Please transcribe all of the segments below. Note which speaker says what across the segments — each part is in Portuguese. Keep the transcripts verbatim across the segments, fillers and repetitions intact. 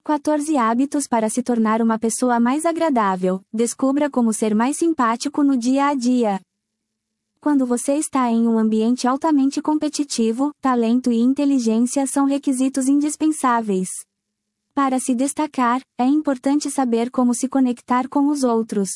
Speaker 1: quatorze hábitos para se tornar uma pessoa mais agradável. Descubra como ser mais simpático no dia a dia. Quando você está em um ambiente altamente competitivo, talento e inteligência são requisitos indispensáveis. Para se destacar, é importante saber como se conectar com os outros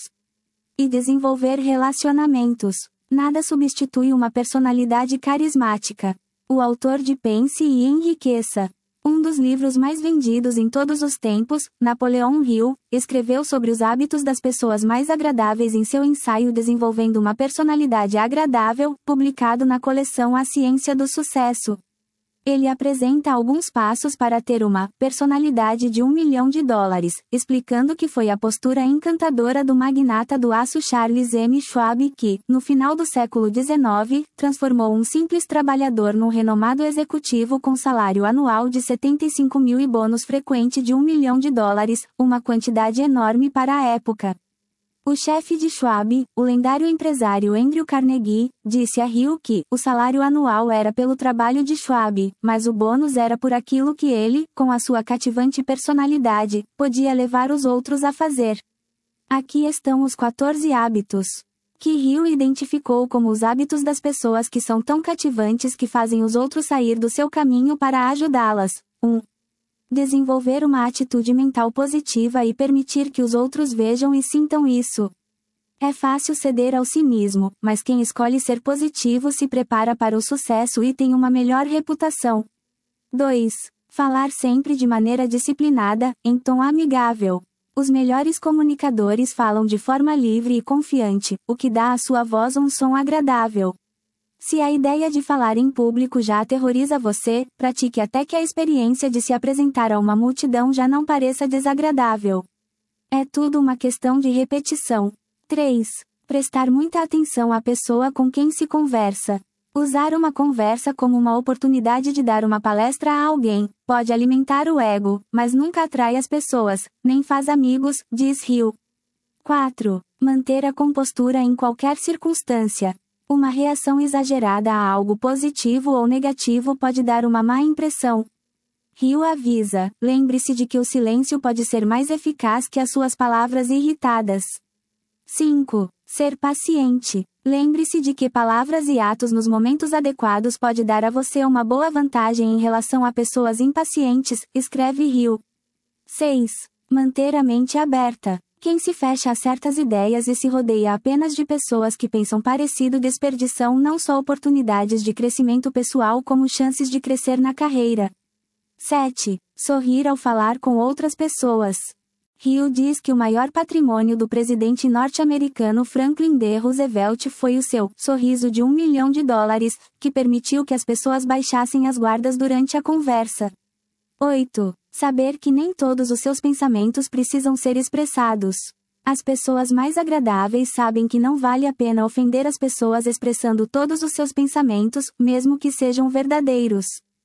Speaker 1: e desenvolver relacionamentos. Nada substitui uma personalidade carismática. O autor de Pense e Enriqueça, um dos livros mais vendidos em todos os tempos, Napoleon Hill, escreveu sobre os hábitos das pessoas mais agradáveis em seu ensaio Desenvolvendo uma Personalidade Agradável, publicado na coleção A Ciência do Sucesso. Ele apresenta alguns passos para ter uma personalidade de um milhão de dólares, explicando que foi a postura encantadora do magnata do aço Charles M. Schwab que, no final do século dezenove, transformou um simples trabalhador num renomado executivo com salário anual de setenta e cinco mil e bônus frequente de um milhão de dólares, uma quantidade enorme para a época. O chefe de Schwab, o lendário empresário Andrew Carnegie, disse a Hill que o salário anual era pelo trabalho de Schwab, mas o bônus era por aquilo que ele, com a sua cativante personalidade, podia levar os outros a fazer. Aqui estão os quatorze hábitos que Hill identificou como os hábitos das pessoas que são tão cativantes que fazem os outros sair do seu caminho para ajudá-las. um. Desenvolver uma atitude mental positiva e permitir que os outros vejam e sintam isso. É fácil ceder ao cinismo, mas quem escolhe ser positivo se prepara para o sucesso e tem uma melhor reputação. dois. Falar sempre de maneira disciplinada, em tom amigável. Os melhores comunicadores falam de forma livre e confiante, o que dá à sua voz um som agradável. Se a ideia de falar em público já aterroriza você, pratique até que a experiência de se apresentar a uma multidão já não pareça desagradável. É tudo uma questão de repetição. três. Prestar muita atenção à pessoa com quem se conversa. Usar uma conversa como uma oportunidade de dar uma palestra a alguém pode alimentar o ego, mas nunca atrai as pessoas, nem faz amigos, diz Hill. quatro. Manter a compostura em qualquer circunstância. Uma reação exagerada a algo positivo ou negativo pode dar uma má impressão. Hill avisa: lembre-se de que o silêncio pode ser mais eficaz que as suas palavras irritadas. cinco. Ser paciente. Lembre-se de que palavras e atos nos momentos adequados pode dar a você uma boa vantagem em relação a pessoas impacientes, escreve Hill. seis. Manter a mente aberta. Quem se fecha a certas ideias e se rodeia apenas de pessoas que pensam parecido desperdiçam não só oportunidades de crescimento pessoal como chances de crescer na carreira. sete. Sorrir ao falar com outras pessoas. Hill diz que o maior patrimônio do presidente norte-americano Franklin D. Roosevelt foi o seu sorriso de um milhão de dólares, que permitiu que as pessoas baixassem as guardas durante a conversa. oito. Saber que nem todos os seus pensamentos precisam ser expressados. As pessoas mais agradáveis sabem que não vale a pena ofender as pessoas expressando todos os seus pensamentos, mesmo que sejam verdadeiros.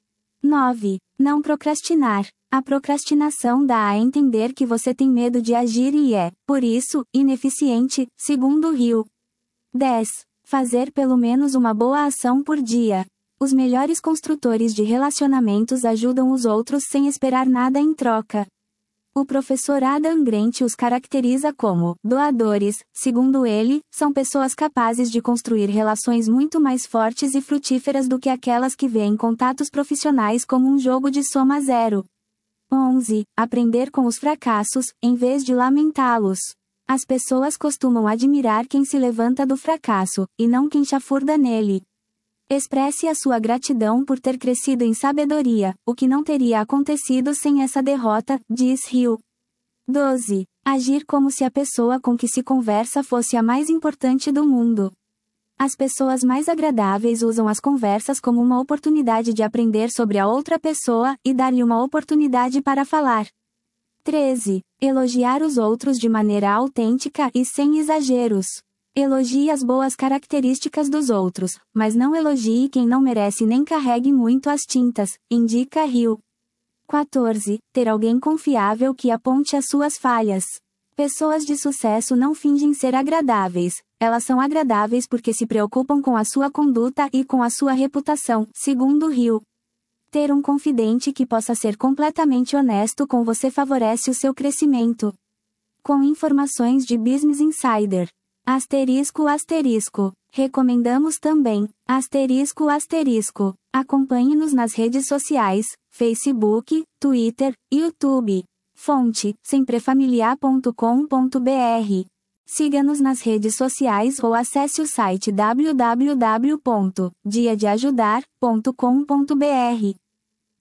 Speaker 1: nove. Não procrastinar. A procrastinação dá a entender que você tem medo de agir e é, por isso, ineficiente, segundo Hill. dez. Fazer pelo menos uma boa ação por dia. Os melhores construtores de relacionamentos ajudam os outros sem esperar nada em troca. O professor Adam Grant os caracteriza como doadores. Segundo ele, são pessoas capazes de construir relações muito mais fortes e frutíferas do que aquelas que veem contatos profissionais como um jogo de soma zero. onze. Aprender com os fracassos, em vez de lamentá-los. As pessoas costumam admirar quem se levanta do fracasso, e não quem chafurda nele. Expresse a sua gratidão por ter crescido em sabedoria, o que não teria acontecido sem essa derrota, diz Hill. doze. Agir como se a pessoa com que se conversa fosse a mais importante do mundo. As pessoas mais agradáveis usam as conversas como uma oportunidade de aprender sobre a outra pessoa e dar-lhe uma oportunidade para falar. treze. Elogiar os outros de maneira autêntica e sem exageros. Elogie as boas características dos outros, mas não elogie quem não merece nem carregue muito as tintas, indica Hill. quatorze. Ter alguém confiável que aponte as suas falhas. Pessoas de sucesso não fingem ser agradáveis, elas são agradáveis porque se preocupam com a sua conduta e com a sua reputação, segundo Hill. Ter um confidente que possa ser completamente honesto com você favorece o seu crescimento. Com informações de Business Insider. Asterisco asterisco. Recomendamos também. Asterisco asterisco. Acompanhe-nos nas redes sociais, Facebook, Twitter, YouTube. Fonte, semprefamiliar ponto com ponto br. Siga-nos nas redes sociais ou acesse o site w w w ponto dia de ajudar ponto com ponto br.